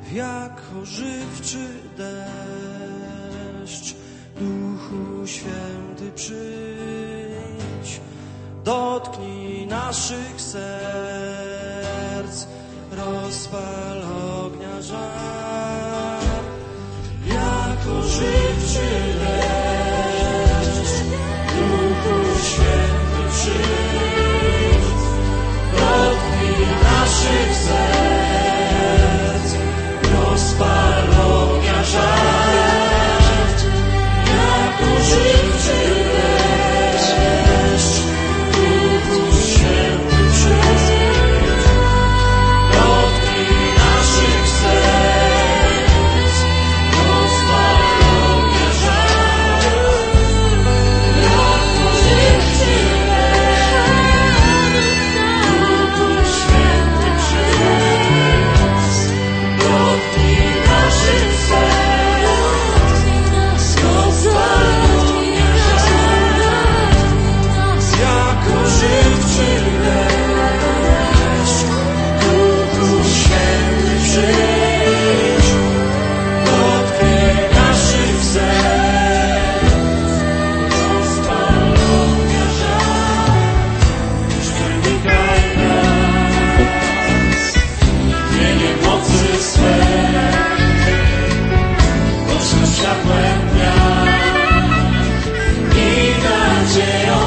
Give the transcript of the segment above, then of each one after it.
jak ożywczy deszcz. Duchu Święty, przyjdź, dotknij naszych serc, rozpal ognia żar, jak ożywczy deszcz. Duchu Święty, przyjdź, dotknij naszych serc, rozpal ognia żar, jak ożywczy deszcz. Duchu Święty, przyjdź, dotknij naszych serc, rozpal ognia żar, jak ożywczy deszcz. Duchu Święty, przyjdź, dotknij naszych serc, rozpal ognia żar, jak ożywczy deszcz. Duchu Święty, przyjdź, dotknij naszych serc, rozpal ognia żar, przenikaj nas tchnieniem mocy swej, ocznym światłem dnia i nadzieją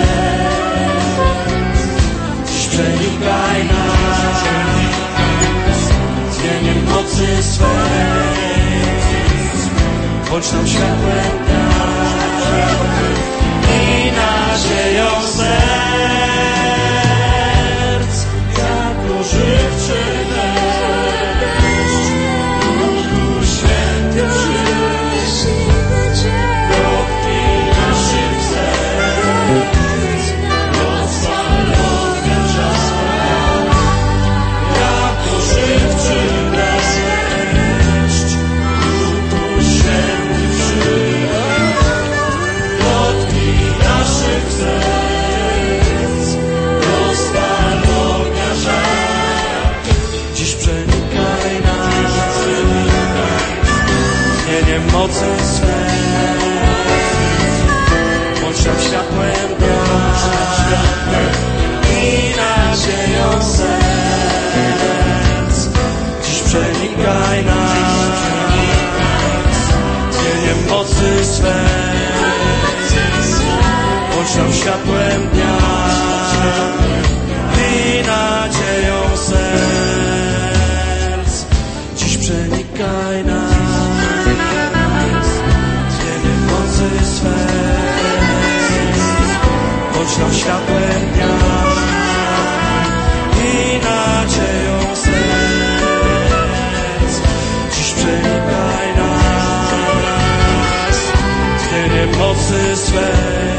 serc. Dziś przenikaj nas tchnieniem mocy swej, bądź nam światłem dnia i nadzieją serc, jak ożywczy deszcz. Duchu Święty, przyjdź, dotknij naszych serc, rozpal ognia żar, jak ożywczy deszcz. Duchu Święty, przyjdź, dotknij naszych serc, rozpal ognia żar. Dziś przenikaj nas tchnieniem mocy swej, bądź nam światłem dnia i nadzieją serc. Dziś przenikaj nas tchnieniem mocy swej, bądź nam światłem dnia i nadzieją serc. Dziś przenikaj nas tchnieniem mocy swej, bądź nam światłem dnia i nadzieją serc. Dziś przenikaj nas tchnieniem mocy swej,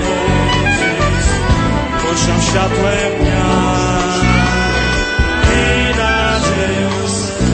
bądź nam światłem dnia i nadzieją serc.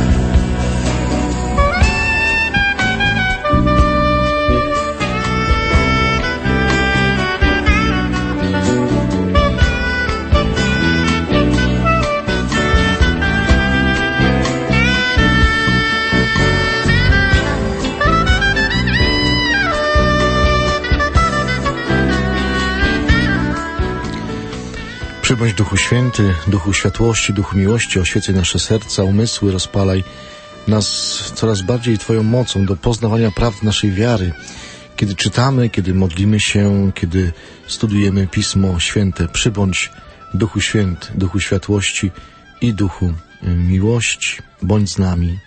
Przybądź Duchu Święty, Duchu Światłości, Duchu Miłości, oświecaj nasze serca, umysły, rozpalaj nas coraz bardziej Twoją mocą do poznawania prawd naszej wiary. Kiedy czytamy, kiedy modlimy się, kiedy studujemy Pismo Święte, przybądź Duchu Święty, Duchu Światłości i Duchu Miłości. Bądź z nami.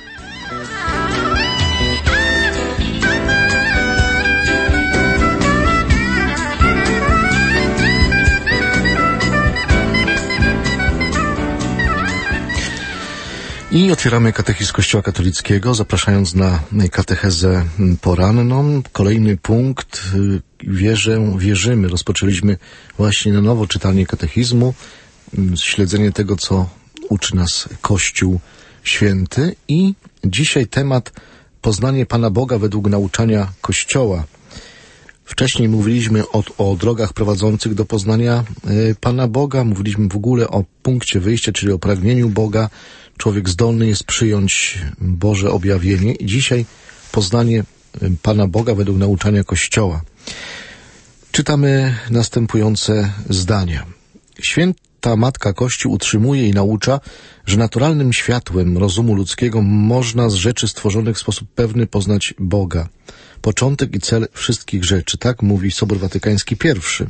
I otwieramy katechizm Kościoła katolickiego, zapraszając na katechezę poranną. Kolejny punkt, wierzymy. Rozpoczęliśmy właśnie na nowo czytanie katechizmu, śledzenie tego, co uczy nas Kościół Święty. I dzisiaj temat poznanie Pana Boga według nauczania Kościoła. Wcześniej mówiliśmy o drogach prowadzących do poznania Pana Boga, mówiliśmy w ogóle o punkcie wyjścia, czyli o pragnieniu Boga, człowiek zdolny jest przyjąć Boże objawienie i dzisiaj poznanie Pana Boga według nauczania Kościoła. Czytamy następujące zdania. Święta Matka Kościół utrzymuje i naucza, że naturalnym światłem rozumu ludzkiego można z rzeczy stworzonych w sposób pewny poznać Boga. Początek i cel wszystkich rzeczy. Tak mówi Sobór Watykański I.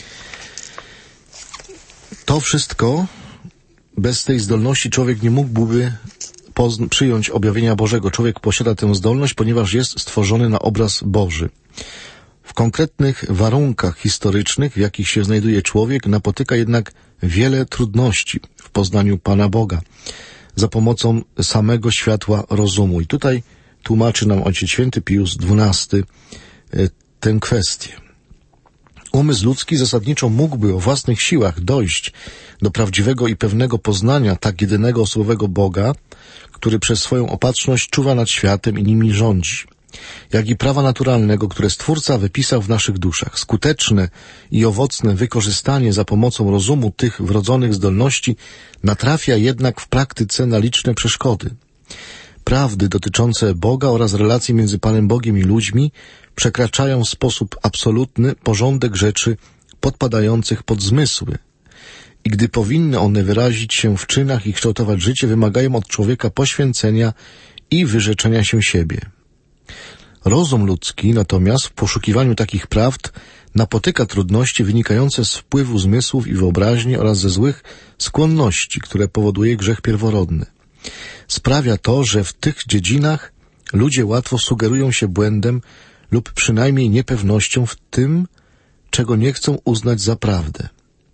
To wszystko, bez tej zdolności człowiek nie mógłby przyjąć objawienia Bożego. Człowiek posiada tę zdolność, ponieważ jest stworzony na obraz Boży. W konkretnych warunkach historycznych, w jakich się znajduje człowiek, napotyka jednak wiele trudności w poznaniu Pana Boga za pomocą samego światła rozumu. I tutaj tłumaczy nam Ojciec Święty Pius XII tę kwestię. Umysł ludzki zasadniczo mógłby o własnych siłach dojść do prawdziwego i pewnego poznania tak jedynego osobowego Boga, który przez swoją opatrzność czuwa nad światem i nimi rządzi, jak i prawa naturalnego, które Stwórca wypisał w naszych duszach. Skuteczne i owocne wykorzystanie za pomocą rozumu tych wrodzonych zdolności natrafia jednak w praktyce na liczne przeszkody. Prawdy dotyczące Boga oraz relacji między Panem Bogiem i ludźmi przekraczają w sposób absolutny porządek rzeczy podpadających pod zmysły. I gdy powinny one wyrazić się w czynach i kształtować życie, wymagają od człowieka poświęcenia i wyrzeczenia się siebie. Rozum ludzki natomiast w poszukiwaniu takich prawd napotyka trudności wynikające z wpływu zmysłów i wyobraźni oraz ze złych skłonności, które powoduje grzech pierworodny. Sprawia to, że w tych dziedzinach ludzie łatwo sugerują się błędem lub przynajmniej niepewnością w tym, czego nie chcą uznać za prawdę.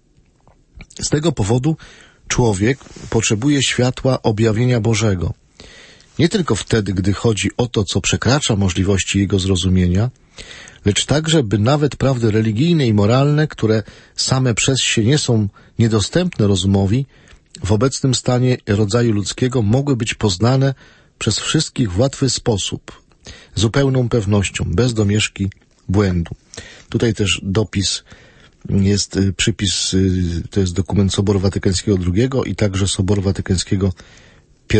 Z tego powodu człowiek potrzebuje światła objawienia Bożego. Nie tylko wtedy, gdy chodzi o to, co przekracza możliwości jego zrozumienia, lecz także, by nawet prawdy religijne i moralne, które same przez się nie są niedostępne rozumowi, w obecnym stanie rodzaju ludzkiego mogły być poznane przez wszystkich w łatwy sposób, zupełną pewnością, bez domieszki błędu. Tutaj też dopis jest, przypis, to jest dokument Soboru Watykańskiego II i także Soboru Watykańskiego I.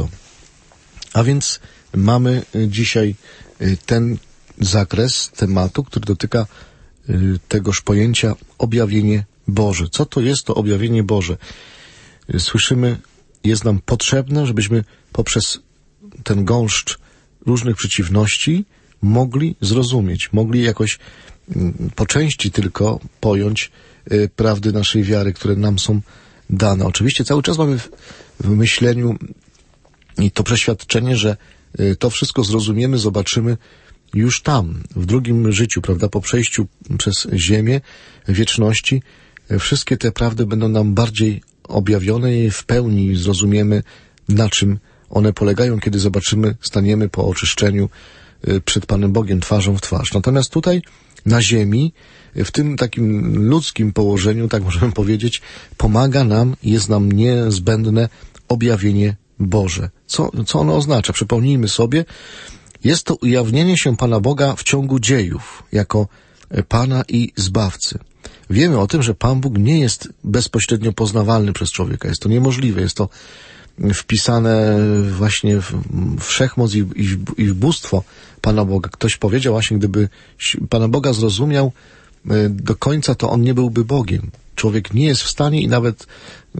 A więc mamy dzisiaj ten zakres tematu, który dotyka tegoż pojęcia objawienie Boże. Co to jest to objawienie Boże? Słyszymy, jest nam potrzebne, żebyśmy poprzez ten gąszcz różnych przeciwności mogli zrozumieć, mogli jakoś po części tylko pojąć prawdy naszej wiary, które nam są dane. Oczywiście cały czas mamy w myśleniu i to przeświadczenie, że to wszystko zrozumiemy, zobaczymy już tam, w drugim życiu, prawda, po przejściu przez ziemię wieczności, wszystkie te prawdy będą nam bardziej objawione i w pełni zrozumiemy, na czym one polegają, kiedy zobaczymy, staniemy po oczyszczeniu przed Panem Bogiem twarzą w twarz. Natomiast tutaj na ziemi, w tym takim ludzkim położeniu, tak możemy powiedzieć, pomaga nam, jest nam niezbędne objawienie Boże. Co ono oznacza? Przypomnijmy sobie, jest to ujawnienie się Pana Boga w ciągu dziejów, jako Pana i Zbawcy. Wiemy o tym, że Pan Bóg nie jest bezpośrednio poznawalny przez człowieka. Jest to niemożliwe. Jest to wpisane właśnie w wszechmoc i w bóstwo Pana Boga. Ktoś powiedział właśnie, gdyby Pana Boga zrozumiał do końca, to on nie byłby Bogiem. Człowiek nie jest w stanie i nawet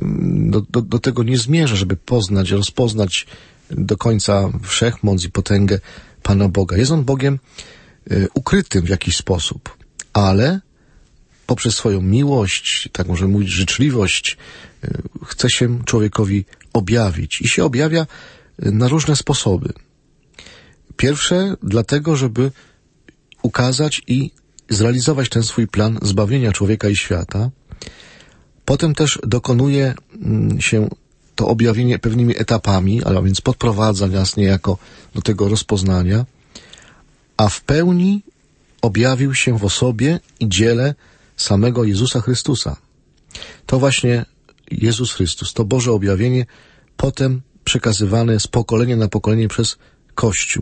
do tego nie zmierza, żeby poznać, rozpoznać do końca wszechmoc i potęgę Pana Boga. Jest on Bogiem ukrytym w jakiś sposób, ale poprzez swoją miłość, tak możemy mówić, życzliwość, chce się człowiekowi objawić i się objawia na różne sposoby. Pierwsze dlatego, żeby ukazać i zrealizować ten swój plan zbawienia człowieka i świata. Potem też dokonuje się to objawienie pewnymi etapami, a więc podprowadza nas niejako do tego rozpoznania, a w pełni objawił się w osobie i dziele samego Jezusa Chrystusa. To właśnie Jezus Chrystus, to Boże objawienie, potem przekazywane z pokolenia na pokolenie przez Kościół.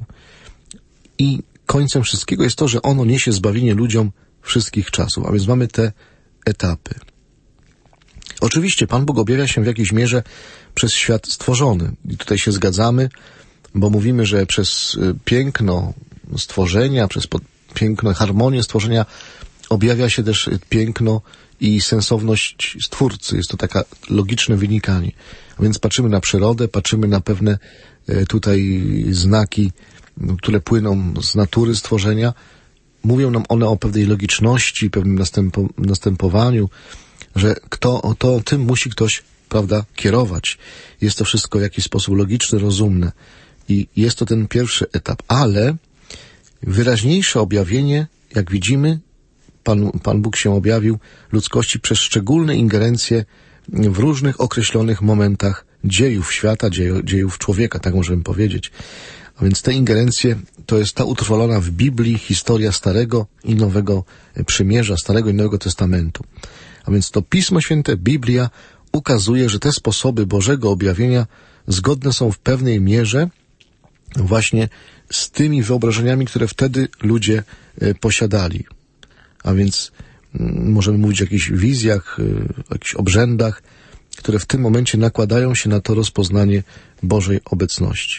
I końcem wszystkiego jest to, że ono niesie zbawienie ludziom wszystkich czasów, a więc mamy te etapy. Oczywiście Pan Bóg objawia się w jakiejś mierze przez świat stworzony. I tutaj się zgadzamy, bo mówimy, że przez piękno stworzenia, przez piękno, harmonię stworzenia objawia się też piękno i sensowność Stwórcy. Jest to takie logiczne wynikanie. A więc patrzymy na przyrodę, patrzymy na pewne tutaj znaki, które płyną z natury stworzenia. Mówią nam one o pewnej logiczności, pewnym następowaniu, że tym musi ktoś, prawda, kierować. Jest to wszystko w jakiś sposób logiczne, rozumne. I jest to ten pierwszy etap. Ale wyraźniejsze objawienie, jak widzimy, Pan Bóg się objawił ludzkości przez szczególne ingerencje w różnych określonych momentach dziejów świata, dziejów człowieka, tak możemy powiedzieć. A więc te ingerencje to jest ta utrwalona w Biblii historia Starego i Nowego Przymierza, Starego i Nowego Testamentu. A więc to Pismo Święte, Biblia ukazuje, że te sposoby Bożego objawienia zgodne są w pewnej mierze właśnie z tymi wyobrażeniami, które wtedy ludzie posiadali. A więc możemy mówić o jakichś wizjach, o jakichś obrzędach, które w tym momencie nakładają się na to rozpoznanie Bożej obecności.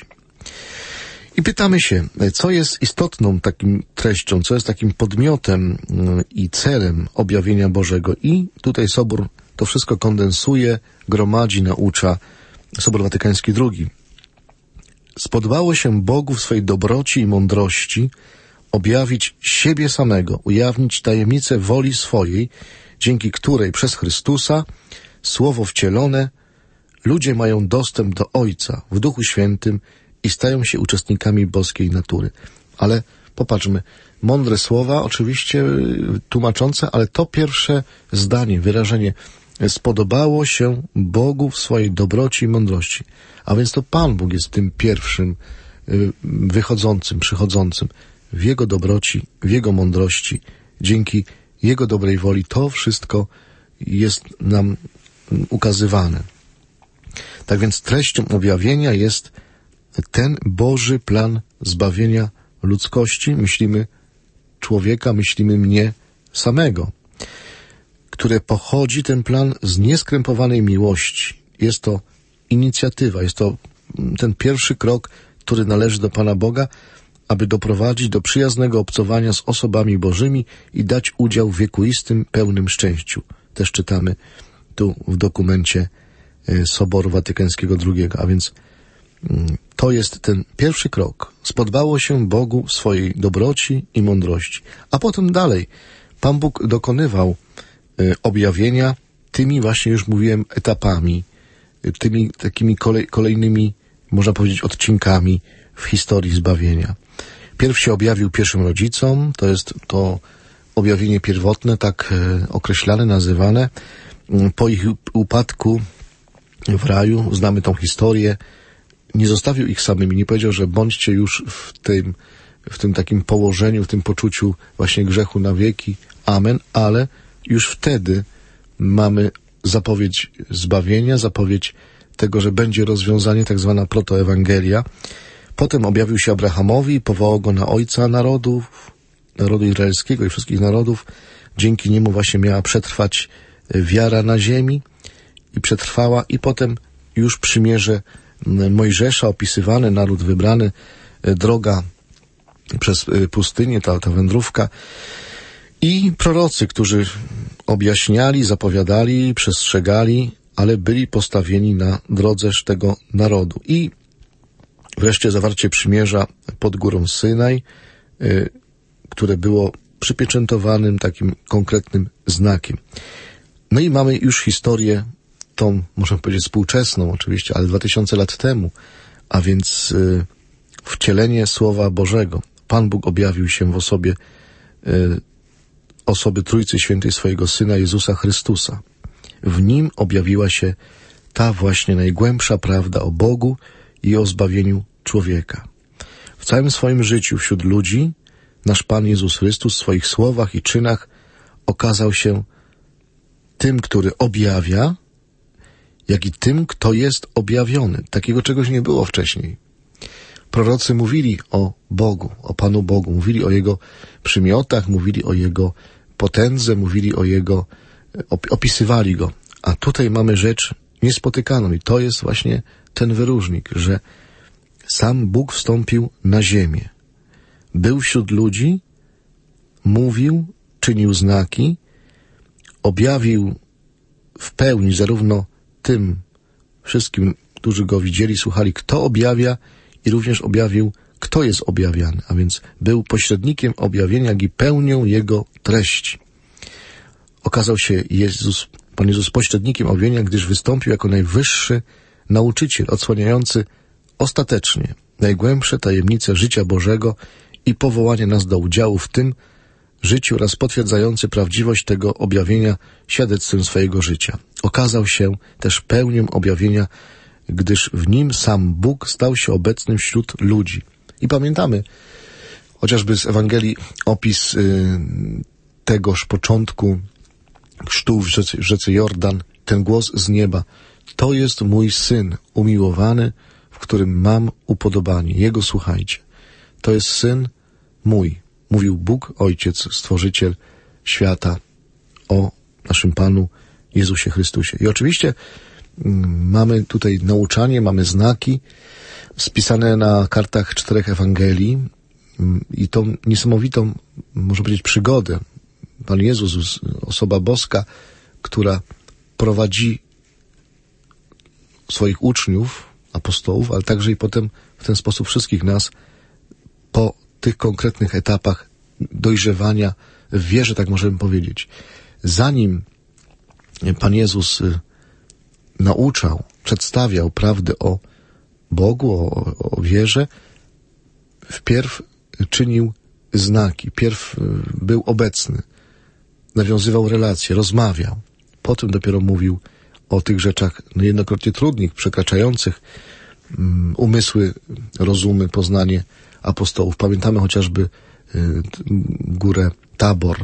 I pytamy się, co jest istotną takim treścią, co jest takim podmiotem i celem objawienia Bożego. I tutaj Sobór to wszystko kondensuje, gromadzi, naucza. Sobór Watykański II. Spodobało się Bogu w swej dobroci i mądrości objawić siebie samego, ujawnić tajemnicę woli swojej, dzięki której przez Chrystusa, Słowo wcielone, ludzie mają dostęp do Ojca w Duchu Świętym i stają się uczestnikami boskiej natury. Ale popatrzmy, mądre słowa oczywiście tłumaczące, ale to pierwsze zdanie, wyrażenie spodobało się Bogu w swojej dobroci i mądrości. A więc to Pan Bóg jest tym pierwszym wychodzącym, przychodzącym w Jego dobroci, w Jego mądrości. Dzięki Jego dobrej woli to wszystko jest nam ukazywane. Tak więc treścią objawienia jest ten Boży plan zbawienia ludzkości, myślimy człowieka, myślimy mnie samego, które pochodzi ten plan z nieskrępowanej miłości. Jest to inicjatywa, jest to ten pierwszy krok, który należy do Pana Boga, aby doprowadzić do przyjaznego obcowania z osobami Bożymi i dać udział w wiekuistym, pełnym szczęściu. Też czytamy tu w dokumencie Soboru Watykańskiego II. A więc to jest ten pierwszy krok. Spodobało się Bogu w swojej dobroci i mądrości. A potem dalej. Pan Bóg dokonywał objawienia tymi właśnie, już mówiłem, etapami, tymi takimi kolejnymi, można powiedzieć, odcinkami w historii zbawienia. Pierw się objawił pierwszym rodzicom, to jest to objawienie pierwotne, tak określane, nazywane. Po ich upadku w raju, znamy tą historię, nie zostawił ich samymi, nie powiedział, że bądźcie już w tym takim położeniu, w tym poczuciu właśnie grzechu na wieki, amen, ale już wtedy mamy zapowiedź zbawienia, zapowiedź tego, że będzie rozwiązanie, tak zwana protoewangelia. Potem objawił się Abrahamowi i powołał go na ojca narodu izraelskiego i wszystkich narodów. Dzięki niemu właśnie miała przetrwać wiara na ziemi i przetrwała, i potem już przymierze Mojżesza, opisywane, naród wybrany, droga przez pustynię, ta wędrówka i prorocy, którzy objaśniali, zapowiadali, przestrzegali, ale byli postawieni na drodzeż tego narodu. I wreszcie zawarcie przymierza pod górą Synaj, które było przypieczętowanym takim konkretnym znakiem. No i mamy już historię tą, można powiedzieć, współczesną oczywiście, ale 2000 lat temu, a więc wcielenie Słowa Bożego. Pan Bóg objawił się w osoby Trójcy Świętej swojego Syna Jezusa Chrystusa. W Nim objawiła się ta właśnie najgłębsza prawda o Bogu i o zbawieniu człowieka. W całym swoim życiu wśród ludzi nasz Pan Jezus Chrystus w swoich słowach i czynach okazał się tym, który objawia, jak i tym, kto jest objawiony. Takiego czegoś nie było wcześniej. Prorocy mówili o Bogu, o Panu Bogu, mówili o Jego przymiotach, mówili o Jego potędze, mówili o Jego, opisywali Go, A tutaj mamy rzecz niespotykaną i to jest właśnie ten wyróżnik, że sam Bóg wstąpił na ziemię. Był wśród ludzi, mówił, czynił znaki, objawił w pełni zarówno tym wszystkim, którzy go widzieli, słuchali, kto objawia, i również objawił, kto jest objawiany, a więc był pośrednikiem objawienia, jak i pełnią jego treści. Okazał się Pan Jezus pośrednikiem objawienia, gdyż wystąpił jako najwyższy nauczyciel, odsłaniający ostatecznie najgłębsze tajemnice życia Bożego i powołanie nas do udziału w tym życiu oraz potwierdzający prawdziwość tego objawienia świadectwem swojego życia. Okazał się też pełnią objawienia, gdyż w nim sam Bóg stał się obecnym wśród ludzi. I pamiętamy chociażby z Ewangelii opis tegoż początku chrztu w rzece Jordan, ten głos z nieba. To jest mój Syn umiłowany, w którym mam upodobanie. Jego słuchajcie. To jest Syn mój. Mówił Bóg, Ojciec, Stworzyciel świata o naszym Panu Jezusie Chrystusie. I oczywiście mamy tutaj nauczanie, mamy znaki spisane na kartach 4 Ewangelii i tą niesamowitą, można powiedzieć, przygodę. Pan Jezus, osoba boska, która prowadzi swoich uczniów, apostołów, ale także i potem w ten sposób wszystkich nas po tych konkretnych etapach dojrzewania w wierze, tak możemy powiedzieć. Zanim Pan Jezus nauczał, przedstawiał prawdę o Bogu, o wierze, wpierw czynił znaki, wpierw był obecny, nawiązywał relacje, rozmawiał. Potem dopiero mówił o tych rzeczach niejednokrotnie trudnych, przekraczających umysły, rozumy, poznanie apostołów. Pamiętamy chociażby górę Tabor.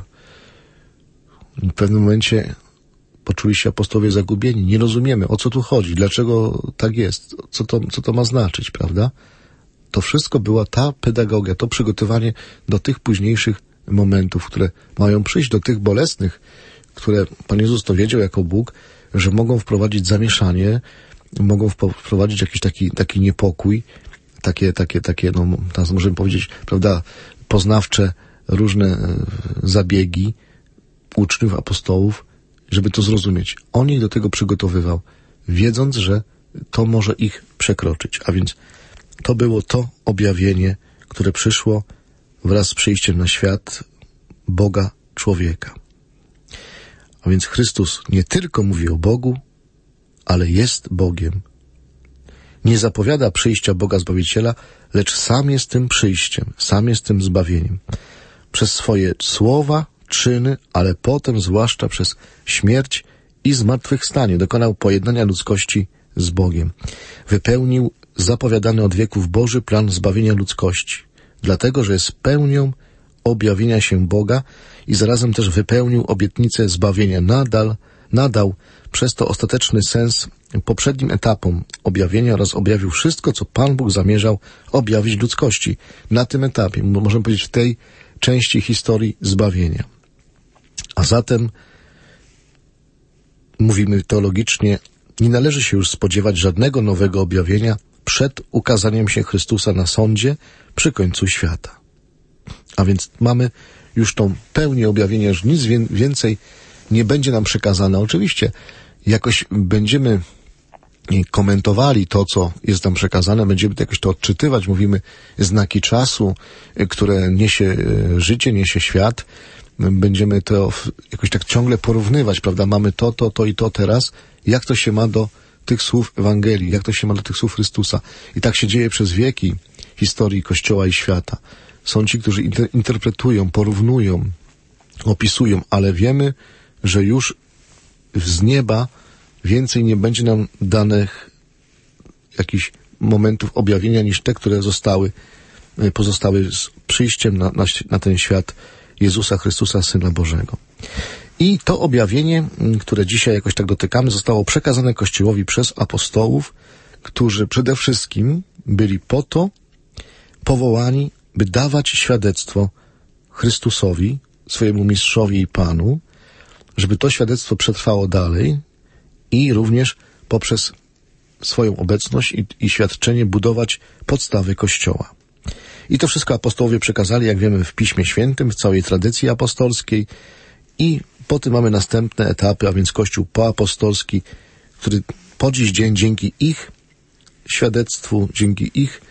W pewnym momencie poczuli się apostołowie zagubieni. Nie rozumiemy, o co tu chodzi, dlaczego tak jest, co to ma znaczyć, prawda? To wszystko była ta pedagogia, to przygotowanie do tych późniejszych momentów, które mają przyjść, do tych bolesnych, które Pan Jezus to wiedział jako Bóg, że mogą wprowadzić zamieszanie, mogą wprowadzić jakiś taki niepokój, takie, no, teraz możemy powiedzieć, prawda, poznawcze różne zabiegi uczniów, apostołów, żeby to zrozumieć. On ich do tego przygotowywał, wiedząc, że to może ich przekroczyć. A więc to było to objawienie, które przyszło wraz z przyjściem na świat Boga człowieka. A więc Chrystus nie tylko mówi o Bogu, ale jest Bogiem. Nie zapowiada przyjścia Boga Zbawiciela, lecz sam jest tym przyjściem, sam jest tym zbawieniem. Przez swoje słowa, czyny, ale potem zwłaszcza przez śmierć i zmartwychwstanie dokonał pojednania ludzkości z Bogiem. Wypełnił zapowiadany od wieków Boży plan zbawienia ludzkości, dlatego że jest pełnią objawienia się Boga i zarazem też wypełnił obietnicę zbawienia. Nadał przez to ostateczny sens poprzednim etapom objawienia oraz objawił wszystko, co Pan Bóg zamierzał objawić ludzkości na tym etapie, możemy powiedzieć w tej części historii zbawienia. A zatem, mówimy teologicznie, nie należy się już spodziewać żadnego nowego objawienia przed ukazaniem się Chrystusa na sądzie przy końcu świata. A więc mamy już tą pełnię objawienia, już nic więcej nie będzie nam przekazane. Oczywiście jakoś będziemy komentowali to, co jest nam przekazane, będziemy jakoś to odczytywać, mówimy znaki czasu, które niesie życie, niesie świat, będziemy to jakoś tak ciągle porównywać, prawda, mamy to i to teraz, jak to się ma do tych słów Ewangelii, jak to się ma do tych słów Chrystusa. I tak się dzieje przez wieki historii Kościoła i świata. Są ci, którzy interpretują, porównują, opisują, ale wiemy, że już z nieba więcej nie będzie nam danych jakichś momentów objawienia niż te, które pozostały z przyjściem na ten świat Jezusa Chrystusa, Syna Bożego. I to objawienie, które dzisiaj jakoś tak dotykamy, zostało przekazane Kościołowi przez apostołów, którzy przede wszystkim byli po to powołani, by dawać świadectwo Chrystusowi, swojemu Mistrzowi i Panu, żeby to świadectwo przetrwało dalej i również poprzez swoją obecność i świadczenie budować podstawy Kościoła. I to wszystko apostołowie przekazali, jak wiemy, w Piśmie Świętym, w całej tradycji apostolskiej i potem mamy następne etapy, a więc Kościół poapostolski, który po dziś dzień dzięki ich świadectwu, dzięki ich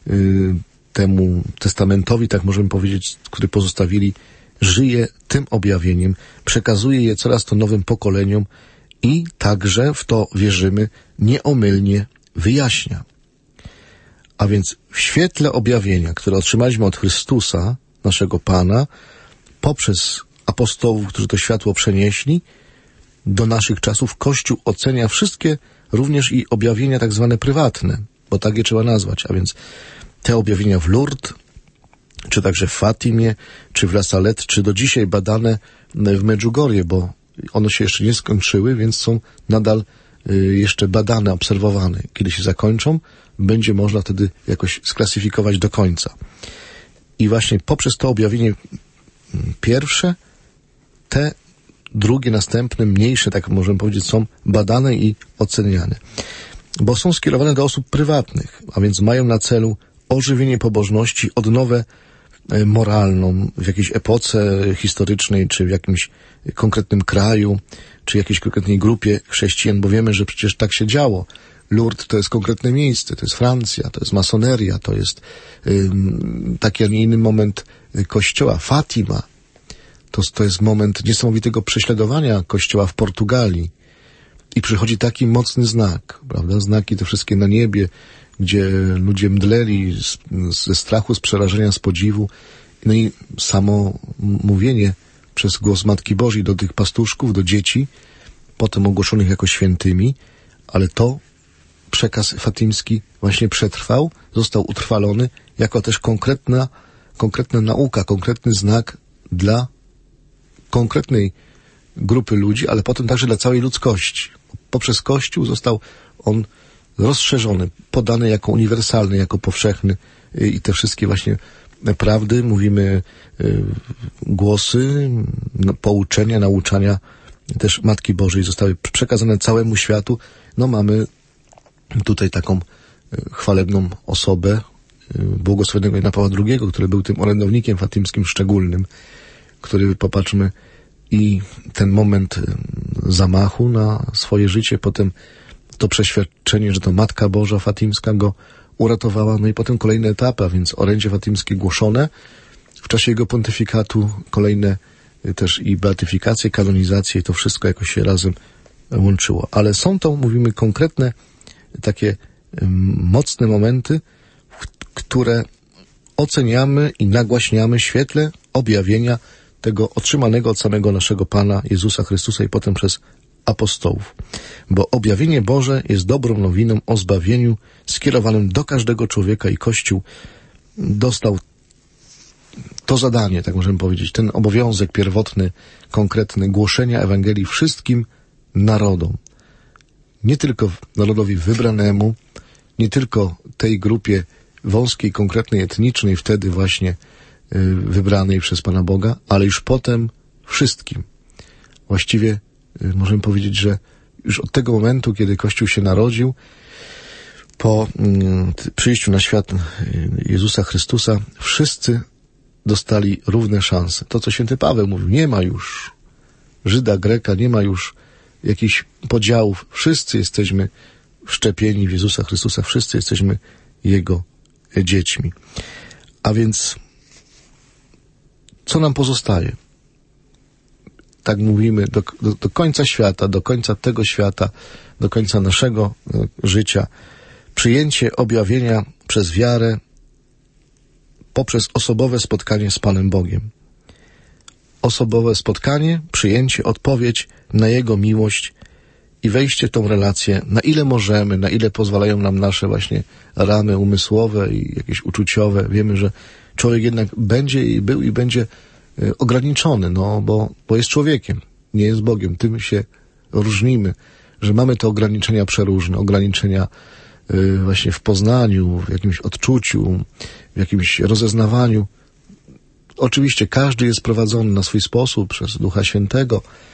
temu testamentowi, tak możemy powiedzieć, który pozostawili, żyje tym objawieniem, przekazuje je coraz to nowym pokoleniom i także, w to wierzymy, nieomylnie wyjaśnia. A więc w świetle objawienia, które otrzymaliśmy od Chrystusa, naszego Pana, poprzez apostołów, którzy to światło przenieśli, do naszych czasów Kościół ocenia wszystkie, również i objawienia tak zwane prywatne, bo tak je trzeba nazwać, a więc te objawienia w Lourdes, czy także w Fatimie, czy w La Salette, czy do dzisiaj badane w Medjugorje, bo one się jeszcze nie skończyły, więc są nadal jeszcze badane, obserwowane. Kiedy się zakończą, będzie można wtedy jakoś sklasyfikować do końca. I właśnie poprzez to objawienie pierwsze, te drugie, następne, mniejsze, tak możemy powiedzieć, są badane i oceniane. Bo są skierowane do osób prywatnych, a więc mają na celu ożywienie pobożności, odnowę moralną w jakiejś epoce historycznej, czy w jakimś konkretnym kraju, czy jakiejś konkretnej grupie chrześcijan, bo wiemy, że przecież tak się działo. Lourdes to jest konkretne miejsce, to jest Francja, to jest masoneria, to jest taki, a nie inny moment Kościoła. Fatima to jest moment niesamowitego prześladowania Kościoła w Portugalii. I przychodzi taki mocny znak, prawda? Znaki te wszystkie na niebie, gdzie ludzie mdleli ze strachu, z przerażenia, z podziwu. No i samo mówienie przez głos Matki Bożej do tych pastuszków, do dzieci, potem ogłoszonych jako świętymi, ale to przekaz fatimski właśnie przetrwał, został utrwalony jako też konkretna nauka, konkretny znak dla konkretnej grupy ludzi, ale potem także dla całej ludzkości. Poprzez Kościół został on rozszerzony, podany jako uniwersalny, jako powszechny i te wszystkie właśnie prawdy, mówimy, głosy, pouczenia, nauczania też Matki Bożej zostały przekazane całemu światu. No mamy tutaj taką chwalebną osobę błogosławionego Jana Pawła II, który był tym orędownikiem fatimskim szczególnym, który, popatrzmy, i ten moment zamachu na swoje życie, potem to przeświadczenie, że to Matka Boża Fatimska go uratowała, no i potem kolejne etapy, a więc orędzie fatimskie głoszone w czasie jego pontyfikatu, kolejne też i beatyfikacje, kanonizacje, i to wszystko jakoś się razem łączyło. Ale są to, mówimy, konkretne takie mocne momenty, które oceniamy i nagłaśniamy w świetle objawienia tego otrzymanego od samego naszego Pana Jezusa Chrystusa i potem przez apostołów. Bo objawienie Boże jest dobrą nowiną o zbawieniu skierowanym do każdego człowieka i Kościół dostał to zadanie, tak możemy powiedzieć, ten obowiązek pierwotny, konkretny, głoszenia Ewangelii wszystkim narodom. Nie tylko narodowi wybranemu, nie tylko tej grupie wąskiej, konkretnej, etnicznej, wtedy właśnie wybranej przez Pana Boga, ale już potem wszystkim. Właściwie możemy powiedzieć, że już od tego momentu, kiedy Kościół się narodził, po przyjściu na świat Jezusa Chrystusa, wszyscy dostali równe szanse. To, co święty Paweł mówił, nie ma już Żyda, Greka, nie ma już jakichś podziałów. Wszyscy jesteśmy wszczepieni w Jezusa Chrystusa, wszyscy jesteśmy Jego dziećmi. A więc co nam pozostaje? Tak mówimy, do końca świata, do końca tego świata, do końca naszego życia, przyjęcie objawienia przez wiarę poprzez osobowe spotkanie z Panem Bogiem. Osobowe spotkanie, przyjęcie, odpowiedź na Jego miłość i wejście w tą relację, na ile możemy, na ile pozwalają nam nasze właśnie ramy umysłowe i jakieś uczuciowe. Wiemy, że człowiek jednak będzie i był i będzie ograniczony, no bo jest człowiekiem, nie jest Bogiem. Tym się różnimy, że mamy te ograniczenia przeróżne, ograniczenia właśnie w poznaniu, w jakimś odczuciu, w jakimś rozeznawaniu. Oczywiście każdy jest prowadzony na swój sposób przez Ducha Świętego,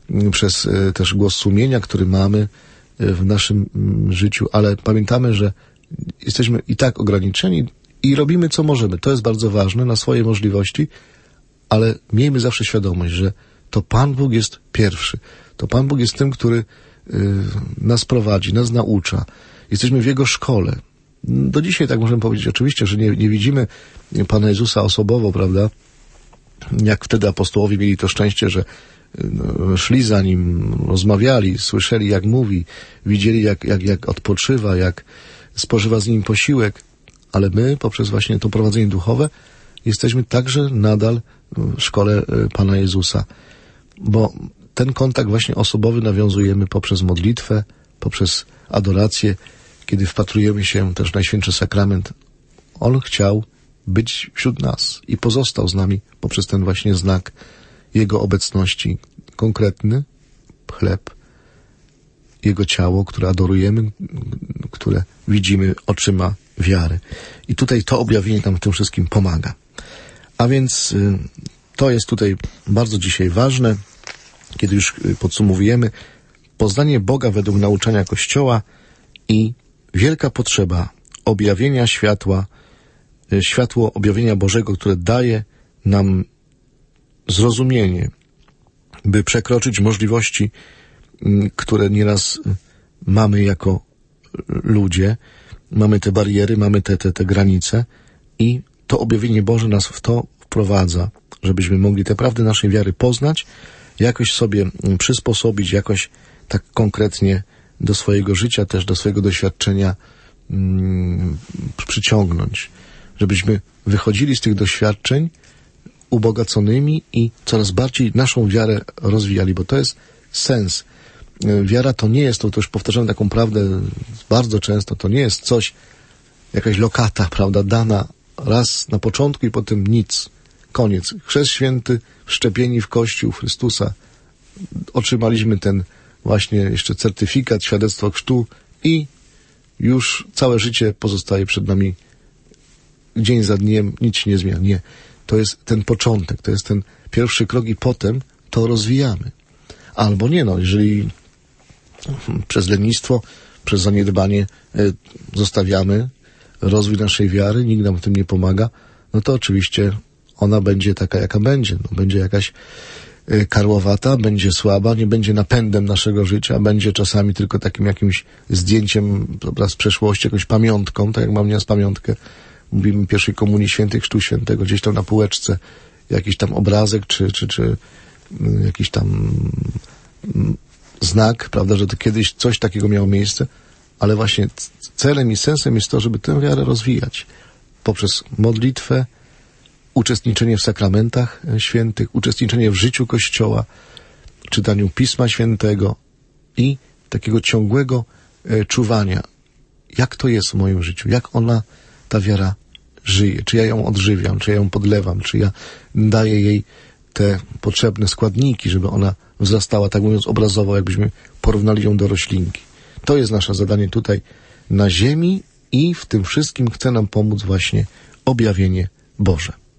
przez też głos sumienia, który mamy w naszym życiu, ale pamiętamy, że jesteśmy i tak ograniczeni i robimy co możemy. To jest bardzo ważne, na swoje możliwości, ale miejmy zawsze świadomość, że to Pan Bóg jest pierwszy. To Pan Bóg jest tym, który nas prowadzi, nas naucza. Jesteśmy w Jego szkole. Do dzisiaj tak możemy powiedzieć. Oczywiście, że nie widzimy Pana Jezusa osobowo, prawda? Jak wtedy apostołowie mieli to szczęście, że szli za Nim, rozmawiali, słyszeli jak mówi, widzieli jak odpoczywa, jak spożywa z Nim posiłek, ale my poprzez właśnie to prowadzenie duchowe jesteśmy także nadal w szkole Pana Jezusa, bo ten kontakt właśnie osobowy nawiązujemy poprzez modlitwę, poprzez adorację, kiedy wpatrujemy się też w Najświętszy Sakrament. On chciał być wśród nas i pozostał z nami poprzez ten właśnie znak Jego obecności, konkretny chleb, Jego ciało, które adorujemy, które widzimy oczyma wiary. I tutaj to objawienie nam w tym wszystkim pomaga. A więc to jest tutaj bardzo dzisiaj ważne, kiedy już podsumowujemy poznanie Boga według nauczania Kościoła i wielka potrzeba objawienia światła, światło objawienia Bożego, które daje nam zrozumienie, by przekroczyć możliwości, które nieraz mamy jako ludzie. Mamy te bariery, mamy te granice i to objawienie Boże nas w to wprowadza, żebyśmy mogli te prawdy naszej wiary poznać, jakoś sobie przysposobić, jakoś tak konkretnie do swojego życia, też do swojego doświadczenia przyciągnąć. Żebyśmy wychodzili z tych doświadczeń ubogaconymi i coraz bardziej naszą wiarę rozwijali, bo to jest sens. Wiara to nie jest, to już powtarzam taką prawdę bardzo często, to nie jest coś, jakaś lokata, prawda, dana raz na początku i potem nic. Koniec. Chrzest święty, wszczepieni w Kościół Chrystusa. Otrzymaliśmy ten właśnie jeszcze certyfikat, świadectwo chrztu i już całe życie pozostaje przed nami dzień za dniem, nic się nie zmienia. Nie. To jest ten początek, to jest ten pierwszy krok i potem to rozwijamy. Albo nie, jeżeli przez lenistwo, przez zaniedbanie zostawiamy rozwój naszej wiary, nikt nam w tym nie pomaga, no to oczywiście ona będzie taka, jaka będzie. Będzie jakaś karłowata, będzie słaba, nie będzie napędem naszego życia, będzie czasami tylko takim jakimś zdjęciem z przeszłości, jakąś pamiątką, tak jak mam nieraz pamiątkę. Mówimy pierwszej komunii świętej, chrztu świętego, gdzieś tam na półeczce jakiś tam obrazek, czy jakiś tam znak, prawda, że to kiedyś coś takiego miało miejsce, ale właśnie celem i sensem jest to, żeby tę wiarę rozwijać poprzez modlitwę, uczestniczenie w sakramentach świętych, uczestniczenie w życiu Kościoła, czytaniu Pisma Świętego i takiego ciągłego czuwania, jak to jest w moim życiu, jak ta wiara żyje, czy ja ją odżywiam, czy ja ją podlewam, czy ja daję jej te potrzebne składniki, żeby ona wzrastała, tak mówiąc obrazowo, jakbyśmy porównali ją do roślinki. To jest nasze zadanie tutaj na ziemi i w tym wszystkim chce nam pomóc właśnie objawienie Boże.